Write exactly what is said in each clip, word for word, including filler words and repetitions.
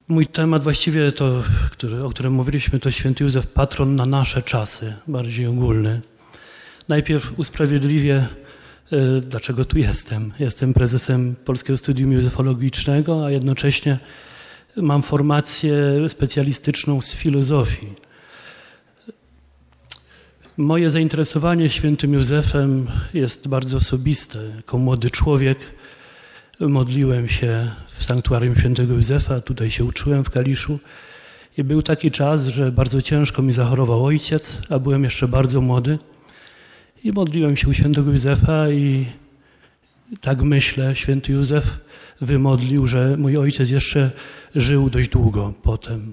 Mój temat właściwie to, który, o którym mówiliśmy, to święty Józef, patron na nasze czasy, bardziej ogólny. Najpierw usprawiedliwię, y, dlaczego tu jestem. Jestem prezesem Polskiego Studium Józefologicznego, a jednocześnie mam formację specjalistyczną z filozofii. Moje zainteresowanie świętym Józefem jest bardzo osobiste. Jako młody człowiek modliłem się w sanktuarium świętego Józefa, tutaj się uczyłem w Kaliszu i był taki czas, że bardzo ciężko mi zachorował ojciec, a byłem jeszcze bardzo młody i modliłem się u świętego Józefa i tak myślę, święty Józef wymodlił, że mój ojciec jeszcze żył dość długo potem.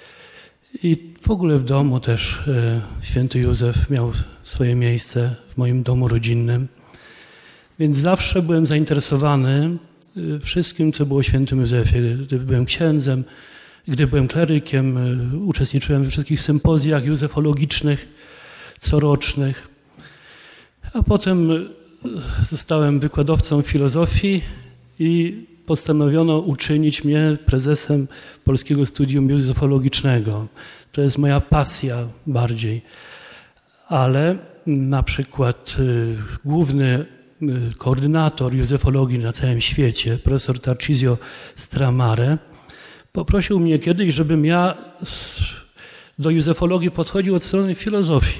I w ogóle w domu też święty Józef miał swoje miejsce w moim domu rodzinnym. Więc zawsze byłem zainteresowany wszystkim, co było o świętym Józefie. Gdy byłem księdzem, gdy byłem klerykiem, uczestniczyłem we wszystkich sympozjach józefologicznych, corocznych. A potem zostałem wykładowcą filozofii i postanowiono uczynić mnie prezesem Polskiego Studium Józefologicznego. To jest moja pasja bardziej. Ale na przykład y, główny y, koordynator józefologii na całym świecie, profesor Tarcisio Stramare, poprosił mnie kiedyś, żebym ja do józefologii podchodził od strony filozofii.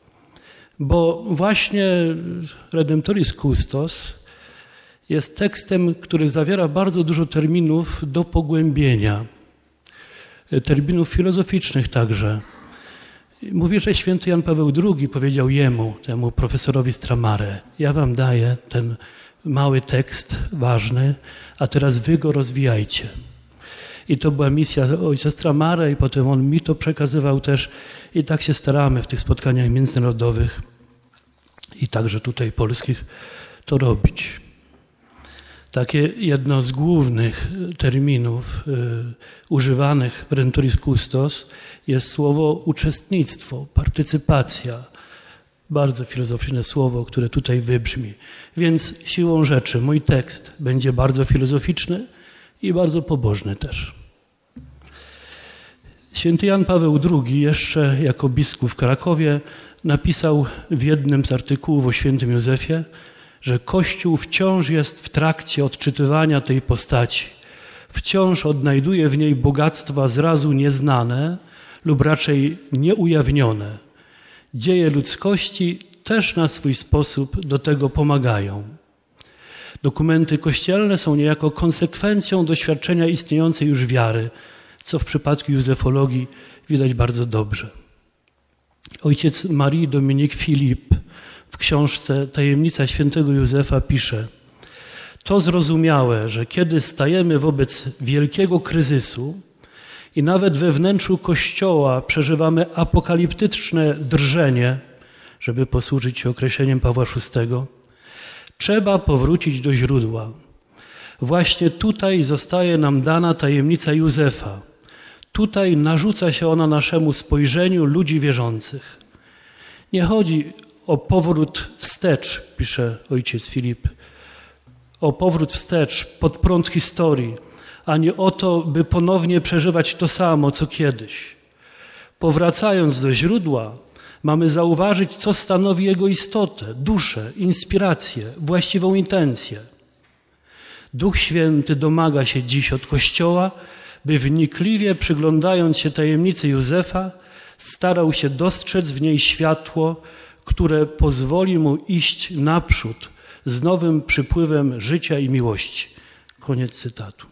Bo właśnie Redemptoris Custos jest tekstem, który zawiera bardzo dużo terminów do pogłębienia. Terminów filozoficznych także. Mówi, że święty Jan Paweł drugi powiedział jemu, temu profesorowi Stramare, ja wam daję ten mały tekst ważny, a teraz wy go rozwijajcie. I to była misja ojca Stramare i potem on mi to przekazywał też i tak się staramy w tych spotkaniach międzynarodowych i także tutaj polskich to robić. Takie jedno z głównych terminów y, używanych w Redemptoris Custos jest słowo uczestnictwo, partycypacja. Bardzo filozoficzne słowo, które tutaj wybrzmi. Więc siłą rzeczy mój tekst będzie bardzo filozoficzny i bardzo pobożny też. Święty Jan Paweł drugi jeszcze jako biskup w Krakowie napisał w jednym z artykułów o świętym Józefie, że Kościół wciąż jest w trakcie odczytywania tej postaci. Wciąż odnajduje w niej bogactwa zrazu nieznane lub raczej nieujawnione. Dzieje ludzkości też na swój sposób do tego pomagają. Dokumenty kościelne są niejako konsekwencją doświadczenia istniejącej już wiary, co w przypadku józefologii widać bardzo dobrze. Ojciec Marii Dominik Filip w książce Tajemnica świętego Józefa pisze: to zrozumiałe, że kiedy stajemy wobec wielkiego kryzysu i nawet we wnętrzu Kościoła przeżywamy apokaliptyczne drżenie, żeby posłużyć się określeniem Pawła szóstego, trzeba powrócić do źródła. Właśnie tutaj zostaje nam dana tajemnica Józefa. Tutaj narzuca się ona naszemu spojrzeniu ludzi wierzących. Nie chodzi o powrót wstecz, pisze ojciec Filip, o powrót wstecz pod prąd historii, a nie o to, by ponownie przeżywać to samo, co kiedyś. Powracając do źródła, mamy zauważyć, co stanowi jego istotę, duszę, inspirację, właściwą intencję. Duch Święty domaga się dziś od Kościoła, by wnikliwie przyglądając się tajemnicy Józefa, starał się dostrzec w niej światło, które pozwoli mu iść naprzód z nowym przypływem życia i miłości. Koniec cytatu.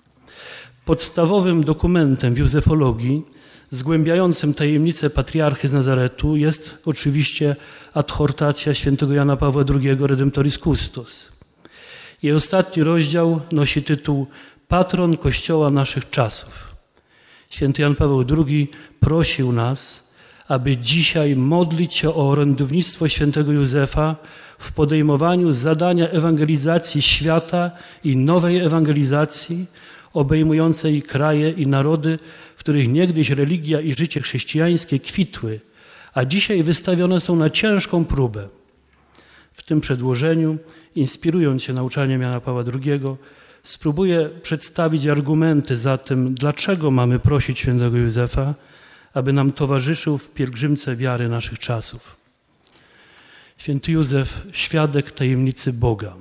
Podstawowym dokumentem w józefologii zgłębiającym tajemnicę patriarchy z Nazaretu jest oczywiście adhortacja świętego Jana Pawła drugiego Redemptoris Custos. Jej ostatni rozdział nosi tytuł Patron Kościoła naszych czasów. Święty Jan Paweł drugi prosił nas, aby dzisiaj modlić się o orędownictwo świętego Józefa w podejmowaniu zadania ewangelizacji świata i nowej ewangelizacji obejmującej kraje i narody, w których niegdyś religia i życie chrześcijańskie kwitły, a dzisiaj wystawione są na ciężką próbę. W tym przedłożeniu, inspirując się nauczaniem Jana Pawła drugiego, spróbuję przedstawić argumenty za tym, dlaczego mamy prosić świętego Józefa, aby nam towarzyszył w pielgrzymce wiary naszych czasów. Święty Józef, świadek tajemnicy Boga.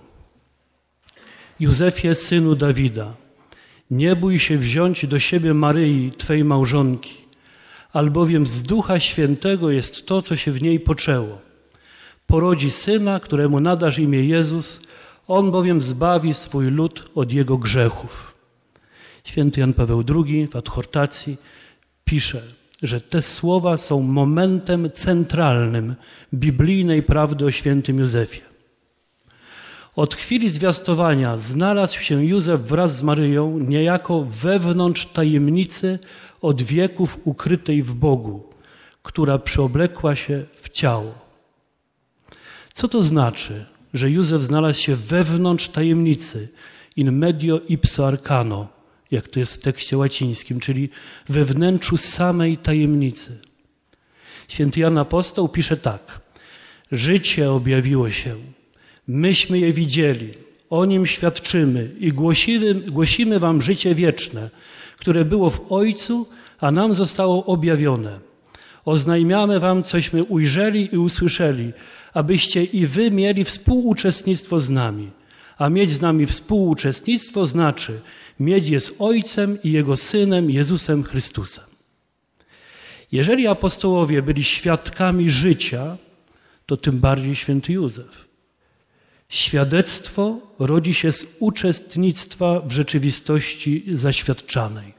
Józefie, synu Dawida, nie bój się wziąć do siebie Maryi, Twej małżonki, albowiem z Ducha Świętego jest to, co się w niej poczęło. Porodzi syna, któremu nadasz imię Jezus, on bowiem zbawi swój lud od jego grzechów. Święty Jan Paweł drugi w adhortacji pisze, że te słowa są momentem centralnym biblijnej prawdy o świętym Józefie. Od chwili zwiastowania znalazł się Józef wraz z Maryją niejako wewnątrz tajemnicy od wieków ukrytej w Bogu, która przyoblekła się w ciało. Co to znaczy, że Józef znalazł się wewnątrz tajemnicy, in medio ipso arcano, jak to jest w tekście łacińskim, czyli we wnętrzu samej tajemnicy? Święty Jan Apostoł pisze tak: życie objawiło się, myśmy je widzieli, o nim świadczymy i głosimy, głosimy wam życie wieczne, które było w Ojcu, a nam zostało objawione. Oznajmiamy wam, cośmy ujrzeli i usłyszeli, abyście i wy mieli współuczestnictwo z nami. A mieć z nami współuczestnictwo znaczy mieć je z Ojcem i Jego Synem, Jezusem Chrystusem. Jeżeli apostołowie byli świadkami życia, to tym bardziej święty Józef. Świadectwo rodzi się z uczestnictwa w rzeczywistości zaświadczanej.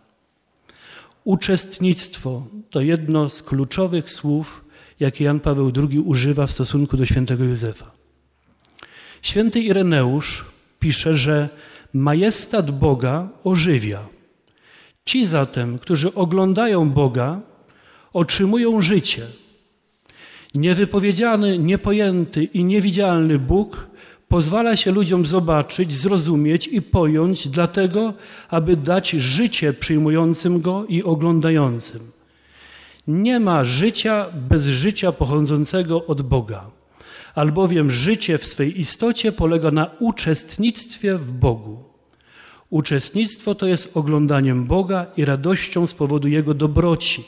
Uczestnictwo to jedno z kluczowych słów, jakie Jan Paweł drugi używa w stosunku do świętego Józefa. Święty Ireneusz pisze, że majestat Boga ożywia. Ci zatem, którzy oglądają Boga, otrzymują życie. Niewypowiedziany, niepojęty i niewidzialny Bóg pozwala się ludziom zobaczyć, zrozumieć i pojąć dlatego, aby dać życie przyjmującym Go i oglądającym. Nie ma życia bez życia pochodzącego od Boga, albowiem życie w swej istocie polega na uczestnictwie w Bogu. Uczestnictwo to jest oglądaniem Boga i radością z powodu Jego dobroci.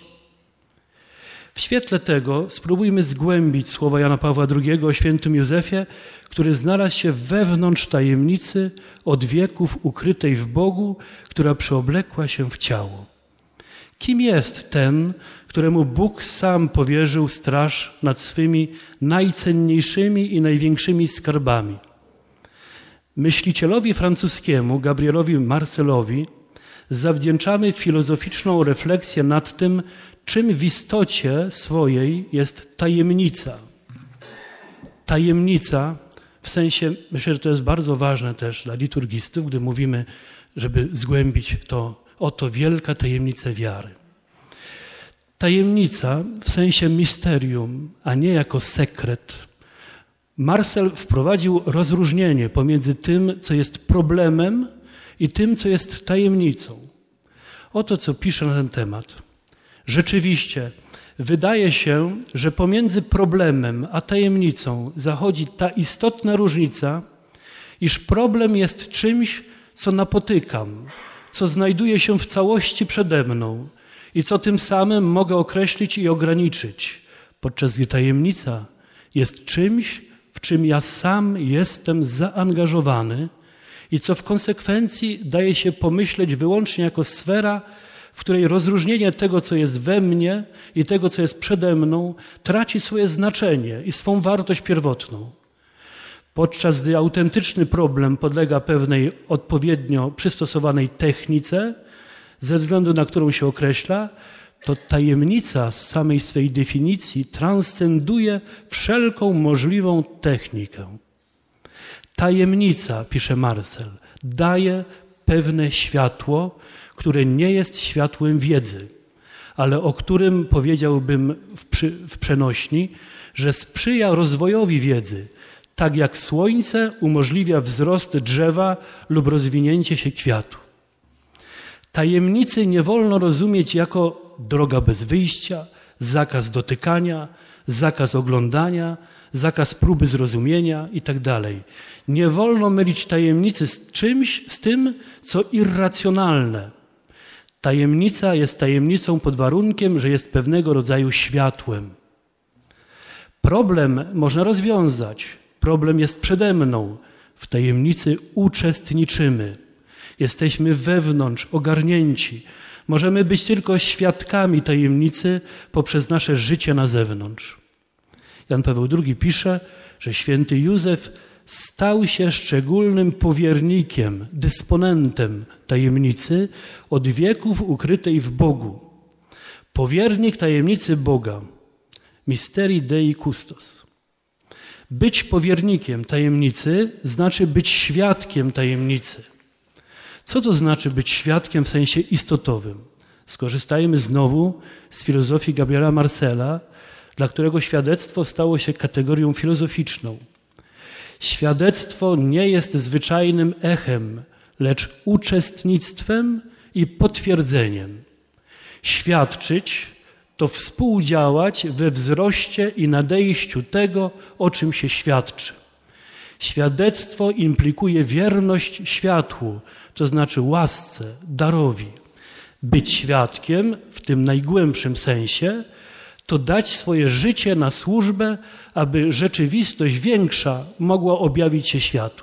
W świetle tego spróbujmy zgłębić słowa Jana Pawła drugiego o świętym Józefie, który znalazł się wewnątrz tajemnicy od wieków ukrytej w Bogu, która przeoblekła się w ciało. Kim jest ten, któremu Bóg sam powierzył straż nad swymi najcenniejszymi i największymi skarbami? Myślicielowi francuskiemu Gabrielowi Marcelowi zawdzięczamy filozoficzną refleksję nad tym, czym w istocie swojej jest tajemnica. Tajemnica w sensie, myślę, że to jest bardzo ważne też dla liturgistów, gdy mówimy, żeby zgłębić to, oto wielka tajemnica wiary. Tajemnica w sensie misterium, a nie jako sekret. Marcel wprowadził rozróżnienie pomiędzy tym, co jest problemem i tym, co jest tajemnicą. Oto, co pisze na ten temat. Rzeczywiście, wydaje się, że pomiędzy problemem a tajemnicą zachodzi ta istotna różnica, iż problem jest czymś, co napotykam, co znajduje się w całości przede mną i co tym samym mogę określić i ograniczyć, podczas gdy tajemnica jest czymś, w czym ja sam jestem zaangażowany i co w konsekwencji daje się pomyśleć wyłącznie jako sfera, w której rozróżnienie tego, co jest we mnie i tego, co jest przede mną, traci swoje znaczenie i swą wartość pierwotną. Podczas gdy autentyczny problem podlega pewnej odpowiednio przystosowanej technice, ze względu na którą się określa, to tajemnica z samej swej definicji transcenduje wszelką możliwą technikę. Tajemnica, pisze Marcel, daje pewne światło, które nie jest światłem wiedzy, ale o którym powiedziałbym w, przy, w przenośni, że sprzyja rozwojowi wiedzy, tak jak słońce umożliwia wzrost drzewa lub rozwinięcie się kwiatu. Tajemnicy nie wolno rozumieć jako droga bez wyjścia, zakaz dotykania, zakaz oglądania, zakaz próby zrozumienia i tak dalej. Nie wolno mylić tajemnicy z czymś, z tym, co irracjonalne. Tajemnica jest tajemnicą pod warunkiem, że jest pewnego rodzaju światłem. Problem można rozwiązać. Problem jest przede mną. W tajemnicy uczestniczymy. Jesteśmy wewnątrz, ogarnięci. Możemy być tylko świadkami tajemnicy poprzez nasze życie na zewnątrz. Jan Paweł drugi pisze, że święty Józef stał się szczególnym powiernikiem, dysponentem tajemnicy od wieków ukrytej w Bogu. Powiernik tajemnicy Boga. Mysterii Dei Custos. Być powiernikiem tajemnicy znaczy być świadkiem tajemnicy. Co to znaczy być świadkiem w sensie istotowym? Skorzystajmy znowu z filozofii Gabriela Marcela, dla którego świadectwo stało się kategorią filozoficzną. Świadectwo nie jest zwyczajnym echem, lecz uczestnictwem i potwierdzeniem. Świadczyć to współdziałać we wzroście i nadejściu tego, o czym się świadczy. Świadectwo implikuje wierność światłu, to znaczy łasce, darowi. Być świadkiem w tym najgłębszym sensie to dać swoje życie na służbę, aby rzeczywistość większa mogła objawić się światu.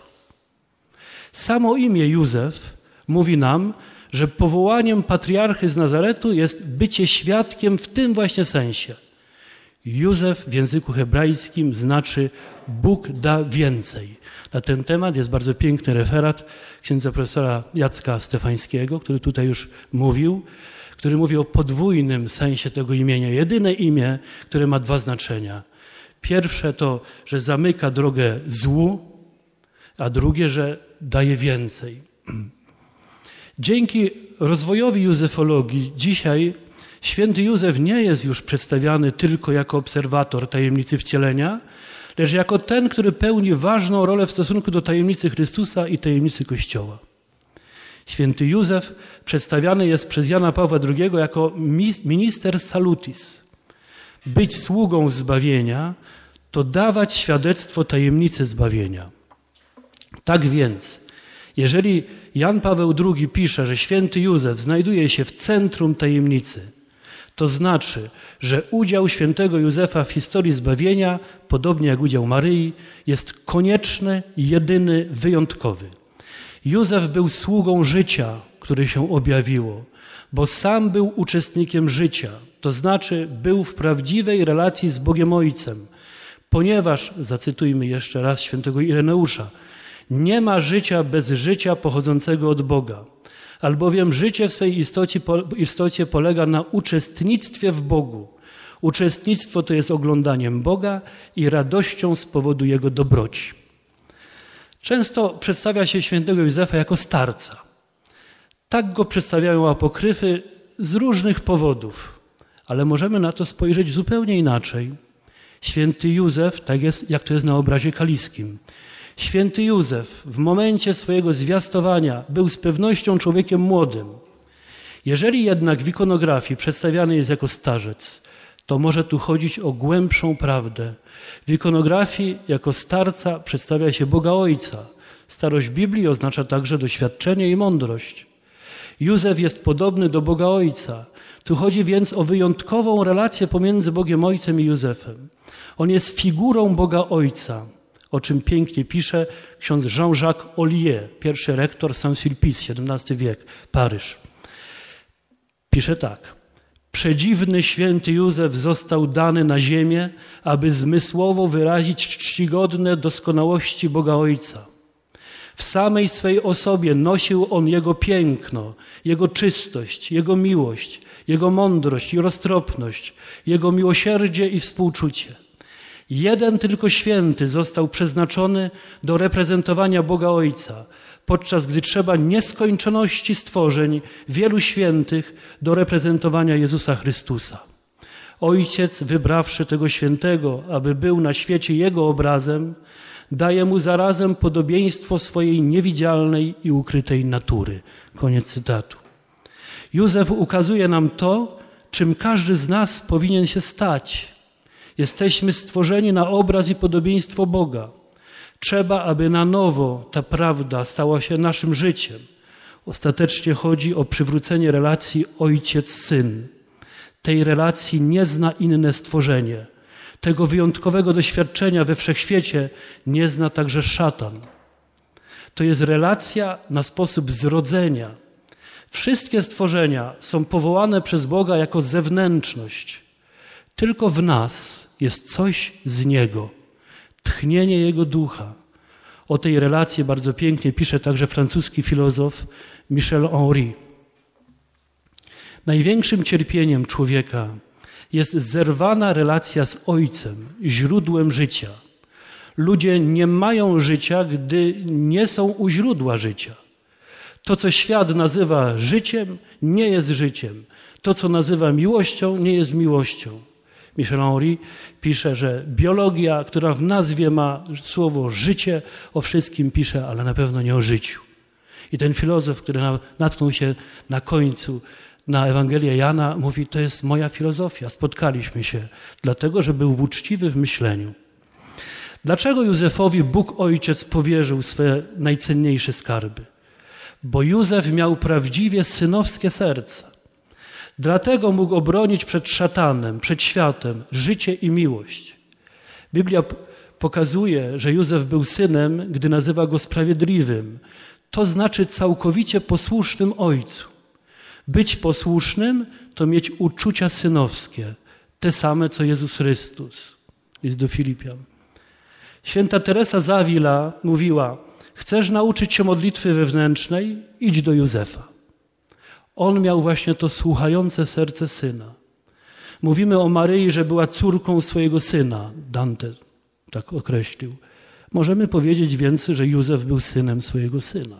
Samo imię Józef mówi nam, że powołaniem patriarchy z Nazaretu jest bycie świadkiem w tym właśnie sensie. Józef w języku hebrajskim znaczy Bóg da więcej. Na ten temat jest bardzo piękny referat księdza profesora Jacka Stefańskiego, który tutaj już mówił, który mówi o podwójnym sensie tego imienia. Jedyne imię, które ma dwa znaczenia. Pierwsze to, że zamyka drogę złu, a drugie, że daje więcej. Dzięki rozwojowi józefologii dzisiaj święty Józef nie jest już przedstawiany tylko jako obserwator tajemnicy wcielenia, lecz jako ten, który pełni ważną rolę w stosunku do tajemnicy Chrystusa i tajemnicy Kościoła. Święty Józef przedstawiany jest przez Jana Pawła drugiego jako minister salutis. Być sługą zbawienia to dawać świadectwo tajemnicy zbawienia. Tak więc, jeżeli Jan Paweł drugi pisze, że święty Józef znajduje się w centrum tajemnicy, to znaczy, że udział świętego Józefa w historii zbawienia, podobnie jak udział Maryi, jest konieczny, jedyny, wyjątkowy. Józef był sługą życia, które się objawiło, bo sam był uczestnikiem życia, to znaczy był w prawdziwej relacji z Bogiem Ojcem, ponieważ, zacytujmy jeszcze raz świętego Ireneusza, nie ma życia bez życia pochodzącego od Boga, albowiem życie w swej istocie, istocie polega na uczestnictwie w Bogu. Uczestnictwo to jest oglądaniem Boga i radością z powodu Jego dobroci. Często przedstawia się świętego Józefa jako starca. Tak go przedstawiają apokryfy z różnych powodów, ale możemy na to spojrzeć zupełnie inaczej. Święty Józef, tak jest, jak to jest na obrazie kaliskim. Święty Józef w momencie swojego zwiastowania był z pewnością człowiekiem młodym. Jeżeli jednak w ikonografii przedstawiany jest jako starzec, to może tu chodzić o głębszą prawdę. W ikonografii jako starca przedstawia się Boga Ojca. Starość Biblii oznacza także doświadczenie i mądrość. Józef jest podobny do Boga Ojca. Tu chodzi więc o wyjątkową relację pomiędzy Bogiem Ojcem i Józefem. On jest figurą Boga Ojca, o czym pięknie pisze ksiądz Jean-Jacques Ollier, pierwszy rektor Saint-Sulpice, siedemnasty wiek, Paryż. Pisze tak. Przedziwny święty Józef został dany na ziemię, aby zmysłowo wyrazić czcigodne doskonałości Boga Ojca. W samej swej osobie nosił on Jego piękno, Jego czystość, Jego miłość, Jego mądrość i roztropność, Jego miłosierdzie i współczucie. Jeden tylko święty został przeznaczony do reprezentowania Boga Ojca, podczas gdy trzeba nieskończoności stworzeń, wielu świętych do reprezentowania Jezusa Chrystusa. Ojciec, wybrawszy tego świętego, aby był na świecie Jego obrazem, daje mu zarazem podobieństwo swojej niewidzialnej i ukrytej natury. Koniec cytatu. Józef ukazuje nam to, czym każdy z nas powinien się stać. Jesteśmy stworzeni na obraz i podobieństwo Boga. Trzeba, aby na nowo ta prawda stała się naszym życiem. Ostatecznie chodzi o przywrócenie relacji ojciec-syn. Tej relacji nie zna inne stworzenie. Tego wyjątkowego doświadczenia we wszechświecie nie zna także szatan. To jest relacja na sposób zrodzenia. Wszystkie stworzenia są powołane przez Boga jako zewnętrzność. Tylko w nas jest coś z Niego, tchnienie Jego ducha. O tej relacji bardzo pięknie pisze także francuski filozof Michel Henry. Największym cierpieniem człowieka jest zerwana relacja z Ojcem, źródłem życia. Ludzie nie mają życia, gdy nie są u źródła życia. To, co świat nazywa życiem, nie jest życiem. To, co nazywa miłością, nie jest miłością. Michel Henry pisze, że biologia, która w nazwie ma słowo życie, o wszystkim pisze, ale na pewno nie o życiu. I ten filozof, który natknął się na końcu na Ewangelię Jana, mówi, to jest moja filozofia, spotkaliśmy się, dlatego, że był uczciwy w myśleniu. Dlaczego Józefowi Bóg Ojciec powierzył swe najcenniejsze skarby? Bo Józef miał prawdziwie synowskie serce. Dlatego mógł obronić przed szatanem, przed światem życie i miłość. Biblia pokazuje, że Józef był synem, gdy nazywa go sprawiedliwym. To znaczy całkowicie posłusznym ojcu. Być posłusznym to mieć uczucia synowskie, te same co Jezus Chrystus. List do Filipian. Święta Teresa z Avila mówiła, chcesz nauczyć się modlitwy wewnętrznej? Idź do Józefa. On miał właśnie to słuchające serce syna. Mówimy o Maryi, że była córką swojego syna. Dante tak określił. Możemy powiedzieć więc, że Józef był synem swojego syna.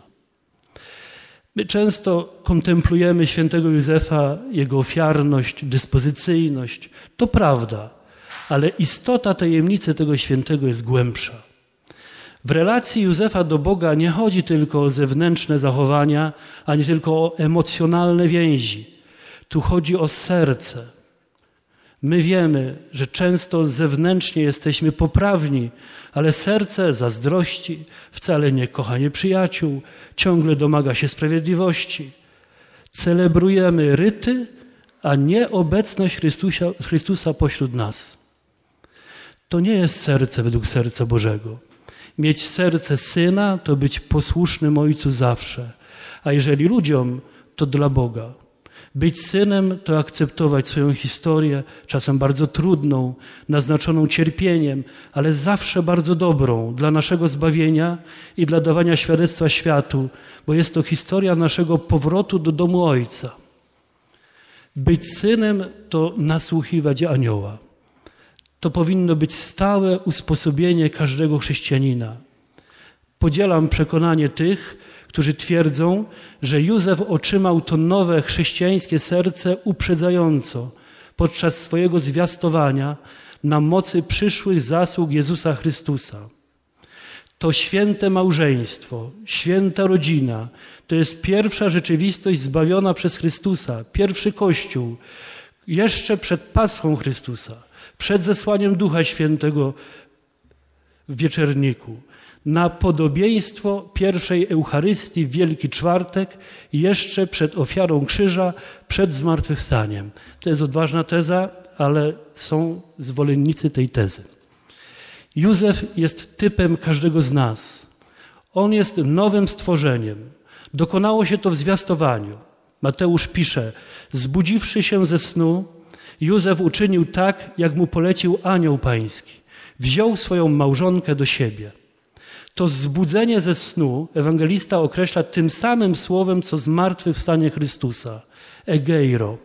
My często kontemplujemy świętego Józefa, jego ofiarność, dyspozycyjność. To prawda, ale istota tajemnicy tego świętego jest głębsza. W relacji Józefa do Boga nie chodzi tylko o zewnętrzne zachowania, ani tylko o emocjonalne więzi. Tu chodzi o serce. My wiemy, że często zewnętrznie jesteśmy poprawni, ale serce zazdrości, wcale nie kocha nieprzyjaciół, ciągle domaga się sprawiedliwości. Celebrujemy ryty, a nie obecność Chrystusa, Chrystusa pośród nas. To nie jest serce według serca Bożego. Mieć serce syna to być posłusznym Ojcu zawsze, a jeżeli ludziom, to dla Boga. Być synem to akceptować swoją historię, czasem bardzo trudną, naznaczoną cierpieniem, ale zawsze bardzo dobrą dla naszego zbawienia i dla dawania świadectwa światu, bo jest to historia naszego powrotu do domu Ojca. Być synem to nasłuchiwać anioła. To powinno być stałe usposobienie każdego chrześcijanina. Podzielam przekonanie tych, którzy twierdzą, że Józef otrzymał to nowe chrześcijańskie serce uprzedzająco podczas swojego zwiastowania na mocy przyszłych zasług Jezusa Chrystusa. To święte małżeństwo, święta rodzina, to jest pierwsza rzeczywistość zbawiona przez Chrystusa, pierwszy Kościół, jeszcze przed Paschą Chrystusa, przed zesłaniem Ducha Świętego w wieczerniku, na podobieństwo pierwszej Eucharystii w Wielki Czwartek i jeszcze przed ofiarą krzyża, przed zmartwychwstaniem. To jest odważna teza, ale są zwolennicy tej tezy. Józef jest typem każdego z nas. On jest nowym stworzeniem. Dokonało się to w zwiastowaniu. Mateusz pisze, zbudziwszy się ze snu, Józef uczynił tak, jak mu polecił anioł pański. Wziął swoją małżonkę do siebie. To zbudzenie ze snu ewangelista określa tym samym słowem, co zmartwychwstanie Chrystusa. Egeiro.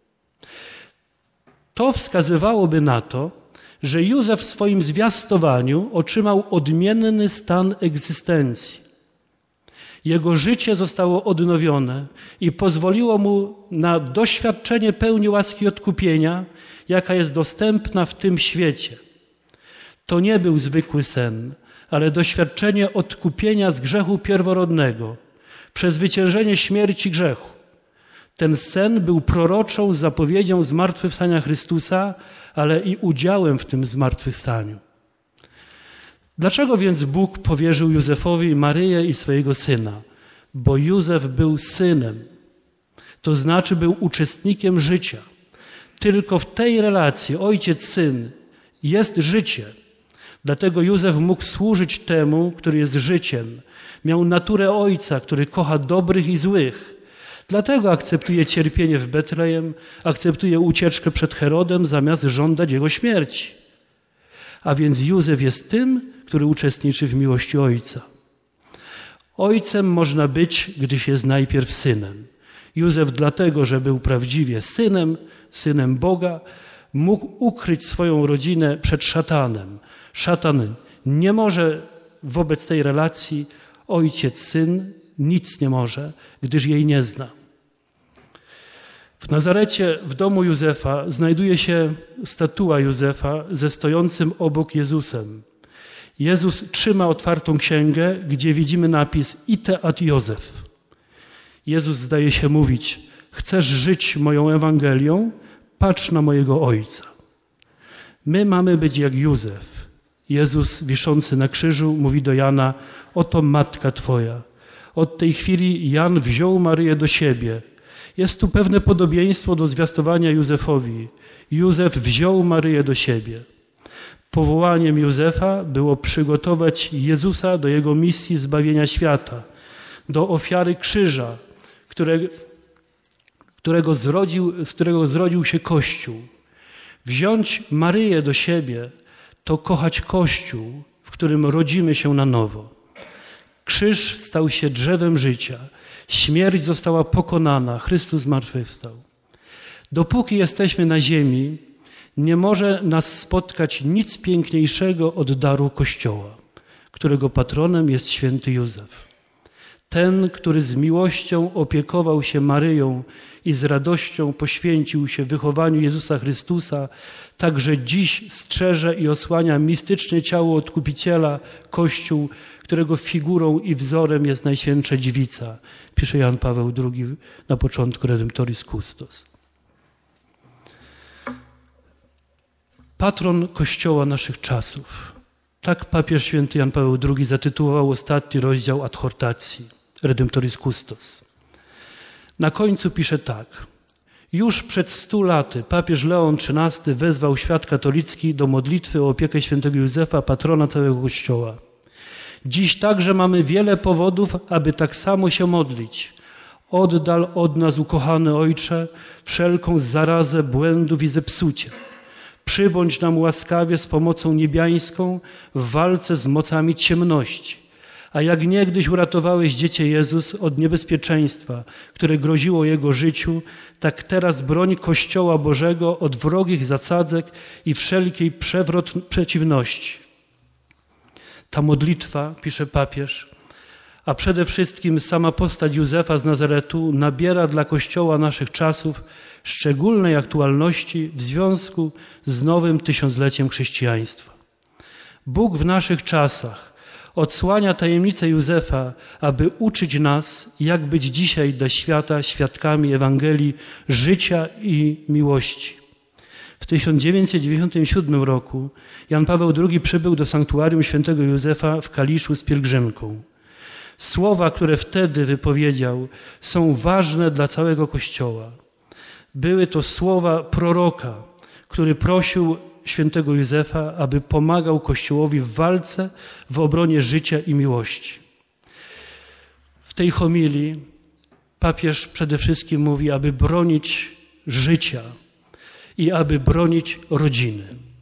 To wskazywałoby na to, że Józef w swoim zwiastowaniu otrzymał odmienny stan egzystencji. Jego życie zostało odnowione i pozwoliło mu na doświadczenie pełni łaski odkupienia, jaka jest dostępna w tym świecie. To nie był zwykły sen, ale doświadczenie odkupienia z grzechu pierworodnego, przezwyciężenie śmierci grzechu. Ten sen był proroczą zapowiedzią zmartwychwstania Chrystusa, ale i udziałem w tym zmartwychwstaniu. Dlaczego więc Bóg powierzył Józefowi Maryję i swojego syna? Bo Józef był synem, to znaczy był uczestnikiem życia. Tylko w tej relacji ojciec-syn jest życie. Dlatego Józef mógł służyć temu, który jest życiem. Miał naturę ojca, który kocha dobrych i złych. Dlatego akceptuje cierpienie w Betlejem, akceptuje ucieczkę przed Herodem, zamiast żądać jego śmierci. A więc Józef jest tym, który uczestniczy w miłości ojca. Ojcem można być, gdyż jest najpierw synem. Józef dlatego, że był prawdziwie synem, synem Boga, mógł ukryć swoją rodzinę przed szatanem. Szatan nie może wobec tej relacji, ojciec-syn nic nie może, gdyż jej nie zna. W Nazarecie, w domu Józefa, znajduje się statua Józefa ze stojącym obok Jezusem. Jezus trzyma otwartą księgę, gdzie widzimy napis Ite ad Józef. Jezus zdaje się mówić: chcesz żyć moją Ewangelią? Patrz na mojego Ojca. My mamy być jak Józef. Jezus wiszący na krzyżu mówi do Jana: oto matka twoja. Od tej chwili Jan wziął Maryję do siebie. Jest tu pewne podobieństwo do zwiastowania Józefowi. Józef wziął Maryję do siebie. Powołaniem Józefa było przygotować Jezusa do jego misji zbawienia świata, do ofiary krzyża, które, którego zrodził, z którego zrodził się Kościół. Wziąć Maryję do siebie to kochać Kościół, w którym rodzimy się na nowo. Krzyż stał się drzewem życia. Śmierć została pokonana. Chrystus zmartwychwstał. Dopóki jesteśmy na ziemi, nie może nas spotkać nic piękniejszego od daru Kościoła, którego patronem jest święty Józef. Ten, który z miłością opiekował się Maryją i z radością poświęcił się wychowaniu Jezusa Chrystusa, także dziś strzeże i osłania mistyczne ciało Odkupiciela, Kościół, którego figurą i wzorem jest Najświętsza Dziewica, pisze Jan Paweł drugi na początku Redemptoris Custos. Patron Kościoła naszych czasów. Tak papież święty Jan Paweł drugi zatytułował ostatni rozdział adhortacji Redemptoris Custos. Na końcu pisze tak. Już przed stu laty papież Leon trzynasty wezwał świat katolicki do modlitwy o opiekę świętego Józefa, patrona całego Kościoła. Dziś także mamy wiele powodów, aby tak samo się modlić. Oddal od nas, ukochany Ojcze, wszelką zarazę błędów i zepsucia. Przybądź nam łaskawie z pomocą niebiańską w walce z mocami ciemności. A jak niegdyś uratowałeś dziecię Jezus od niebezpieczeństwa, które groziło Jego życiu, tak teraz broń Kościoła Bożego od wrogich zasadzek i wszelkiej przewrot przeciwności. Ta modlitwa, pisze papież, a przede wszystkim sama postać Józefa z Nazaretu nabiera dla Kościoła naszych czasów szczególnej aktualności w związku z nowym tysiącleciem chrześcijaństwa. Bóg w naszych czasach odsłania tajemnicę Józefa, aby uczyć nas, jak być dzisiaj dla świata świadkami Ewangelii życia i miłości. W tysiąc dziewięćset dziewięćdziesiątym siódmym roku Jan Paweł drugi przybył do sanktuarium świętego Józefa w Kaliszu z pielgrzymką. Słowa, które wtedy wypowiedział, są ważne dla całego Kościoła. Były to słowa proroka, który prosił świętego Józefa, aby pomagał Kościołowi w walce w obronie życia i miłości. W tej homilii papież przede wszystkim mówi, aby bronić życia i aby bronić rodziny.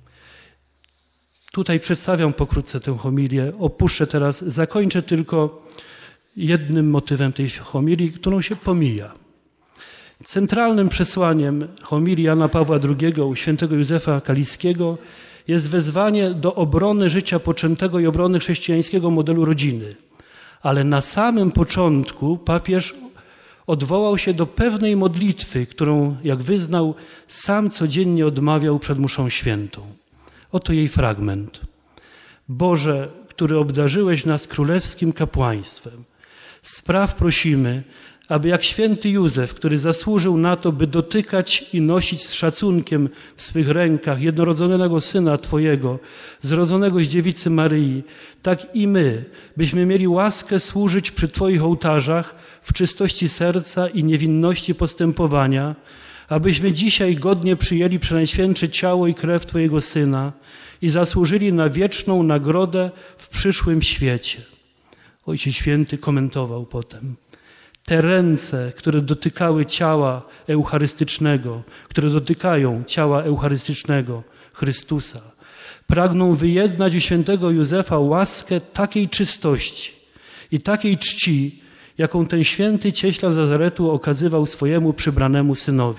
Tutaj przedstawiam pokrótce tę homilię, opuszczę teraz, zakończę tylko jednym motywem tej homilii, którą się pomija. Centralnym przesłaniem homilii Jana Pawła drugiego u świętego Józefa Kaliskiego jest wezwanie do obrony życia poczętego i obrony chrześcijańskiego modelu rodziny. Ale na samym początku papież odwołał się do pewnej modlitwy, którą, jak wyznał, sam codziennie odmawiał przed mszą świętą. Oto jej fragment. Boże, który obdarzyłeś nas królewskim kapłaństwem, spraw prosimy, aby jak święty Józef, który zasłużył na to, by dotykać i nosić z szacunkiem w swych rękach jednorodzonego Syna Twojego, zrodzonego z dziewicy Maryi, tak i my, byśmy mieli łaskę służyć przy Twoich ołtarzach w czystości serca i niewinności postępowania, abyśmy dzisiaj godnie przyjęli przenajświętsze ciało i krew Twojego Syna i zasłużyli na wieczną nagrodę w przyszłym świecie. Ojciec Święty komentował potem. Te ręce, które dotykały ciała eucharystycznego, które dotykają ciała eucharystycznego Chrystusa, pragną wyjednać u świętego Józefa łaskę takiej czystości i takiej czci, jaką ten święty cieśla z Nazaretu okazywał swojemu przybranemu synowi.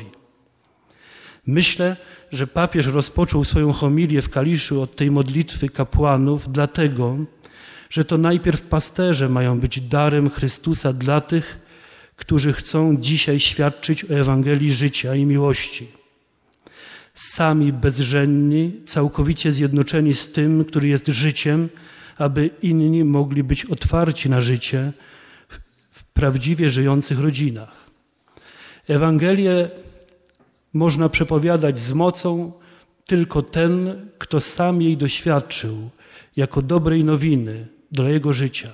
Myślę, że papież rozpoczął swoją homilię w Kaliszu od tej modlitwy kapłanów, dlatego, że to najpierw pasterze mają być darem Chrystusa dla tych, którzy chcą dzisiaj świadczyć o Ewangelii życia i miłości. Sami bezrzędni, całkowicie zjednoczeni z tym, który jest życiem, aby inni mogli być otwarci na życie w, w prawdziwie żyjących rodzinach. Ewangelię można przepowiadać z mocą tylko ten, kto sam jej doświadczył jako dobrej nowiny dla jego życia.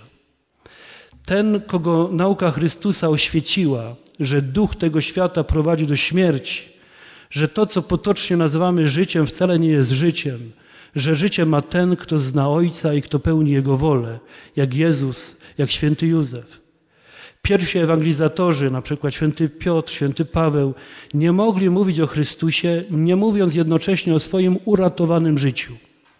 Ten, kogo nauka Chrystusa oświeciła, że duch tego świata prowadzi do śmierci, że to, co potocznie nazywamy życiem, wcale nie jest życiem, że życie ma ten, kto zna Ojca i kto pełni Jego wolę, jak Jezus, jak święty Józef. Pierwsi ewangelizacatorzy, na przykład święty Piotr, święty Paweł, nie mogli mówić o Chrystusie, nie mówiąc jednocześnie o swoim uratowanym życiu.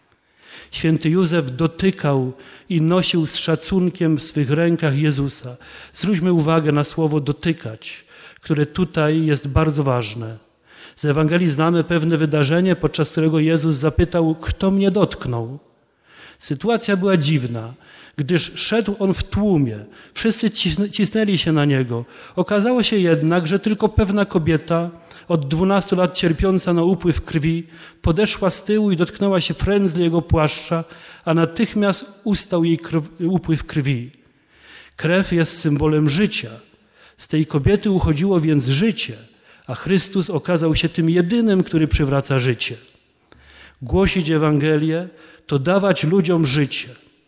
Święty Józef dotykał i nosił z szacunkiem w swych rękach Jezusa. Zwróćmy uwagę na słowo dotykać, które tutaj jest bardzo ważne. Z Ewangelii znamy pewne wydarzenie, podczas którego Jezus zapytał, kto mnie dotknął. Sytuacja była dziwna, gdyż szedł on w tłumie. Wszyscy cisnęli się na niego. Okazało się jednak, że tylko pewna kobieta, od dwunastu lat cierpiąca na upływ krwi, podeszła z tyłu i dotknęła się frędzli jego płaszcza, a natychmiast ustał jej krw, upływ krwi. Krew jest symbolem życia. Z tej kobiety uchodziło więc życie, a Chrystus okazał się tym jedynym, który przywraca życie. Głosić Ewangelię to dawać ludziom życie.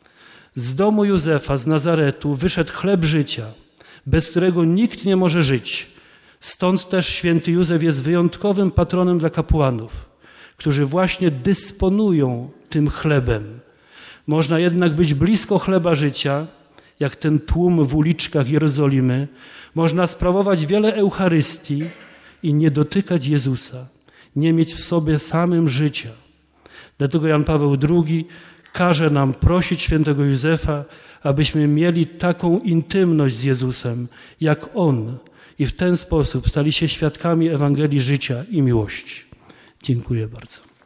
Z domu Józefa z Nazaretu wyszedł chleb życia, bez którego nikt nie może żyć. Stąd też święty Józef jest wyjątkowym patronem dla kapłanów, którzy właśnie dysponują tym chlebem. Można jednak być blisko chleba życia, jak ten tłum w uliczkach Jerozolimy. Można sprawować wiele Eucharystii i nie dotykać Jezusa, nie mieć w sobie samym życia. Dlatego Jan Paweł drugi każe nam prosić świętego Józefa, abyśmy mieli taką intymność z Jezusem, jak On, i w ten sposób stali się świadkami Ewangelii życia i miłości. Dziękuję bardzo.